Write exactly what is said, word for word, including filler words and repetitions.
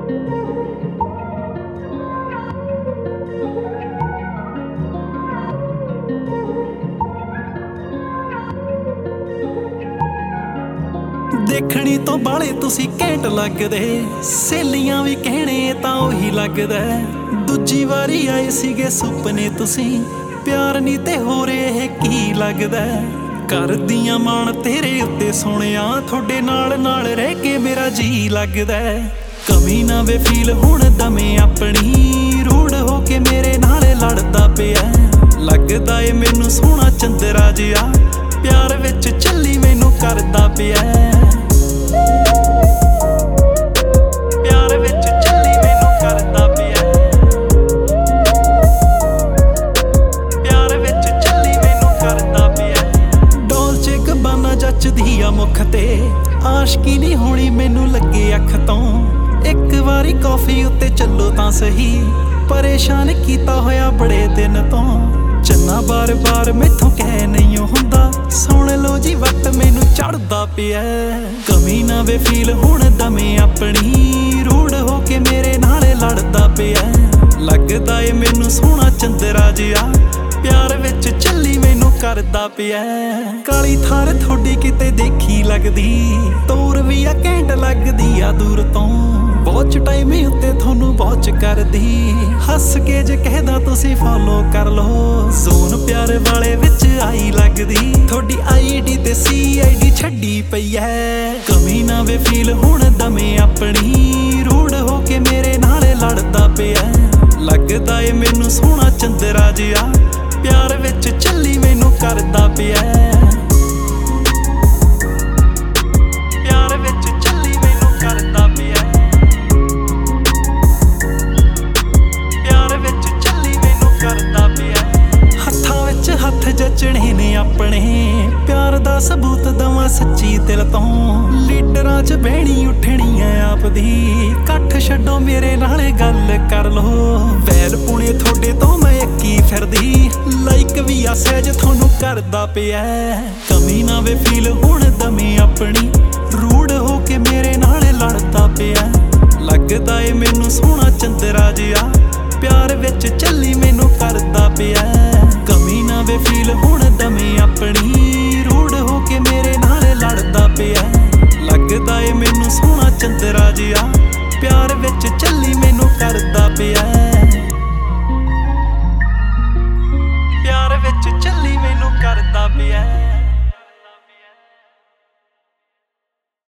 देखणी तो बाले तुसी घैंट लगदे, सहेलियां भी कहणे तां ओही लगदा। दूजी वारी आए सीगे सुपने तुसी, प्यार नी ते हो रहे की लगदा। करदियां मान तेरे उत्ते सोहणिया, थोड़े नाल नाल रह के मेरा जी लगदा। कमी ना वे फील हुण दमे अपनी, रूढ़ हो के मेरे नाल लड़दा पिया। लगदा ए मैनू सोहना चंदरा जिहा, प्यार विच झल्ली मैनू करदा पिया। प्यार विच झल्ली मैनू करदा पिया। प्यार विच झल्ली मैनू करदा पिया। डोलचे गब्बाना जचदी आ मुख ते, आशकी नहीं होनी मैनू लगे अख तों। एक वारी कॉफी उत्ते चलो तां सही, परेशान कीता होया बड़े दिन तों। चन्ना बार बार मैथों कह नहीं हुंदा, सुन लो जी वट मैनू चढ़दा पिया। कमी ना वे फील हुण दमे अपनी, रूढ़ हो के मेरे नाल लड़दा पिया। लगदा ए मैनू सोहना चंदरा जिहा, प्यार विच झल्ली मैनू करदा पिया। काली थार थोड़ी किते देखी लगदी, तोर भी आ घैंट लगदी आ दूर तों। वॉच टाइम उत्ते थोनू वॉच करदी, हस के जे कहदा तुसी फॉलो कर लो। जोन प्यार वाले विच आई लगदी, थोड़ी आई डी ते सी आई डी छड्डी पई है। कमी ना वे फील हुण दमे अपनी, रूढ़ हो के मेरे नाल लड़दा पिया। लगदा ए मैनू सोहना चंदरा जिहा, प्यार विच झल्ली मैनू करदा पिया। प्यार विच झल्ली मैनू करदा पिया। प्यार विच झल्ली मैनू करदा पिया। हत्थां विच हत्थ जचणे ने अपने, प्यार दा सबूत दवां सच्ची दिल तों। लीडरां च बहणी उठणी ऐ आपदी, कट्ठ छड्डो मेरे नाल गल कर लो। वैल पुणे थोड़े तो मैं अक्की फिरदी, लाइक भी आ सहज थोनू करदा पिया। कमी ना वे फील हुण दमे अपनी, रूढ़ हो के मेरे नाल लड़दा पिया। लगदा ए मैनू सोहना चंदरा जिहा, प्यार विच झल्ली मैनू करदा पिया। कमी ना वे फील हुण दमे अपनी, रूढ़ हो के मेरे नाल लड़दा पिया। लगदा ए मैनू सोहना चंदरा जिहा, प्यार विच झल्ली मैनू करदा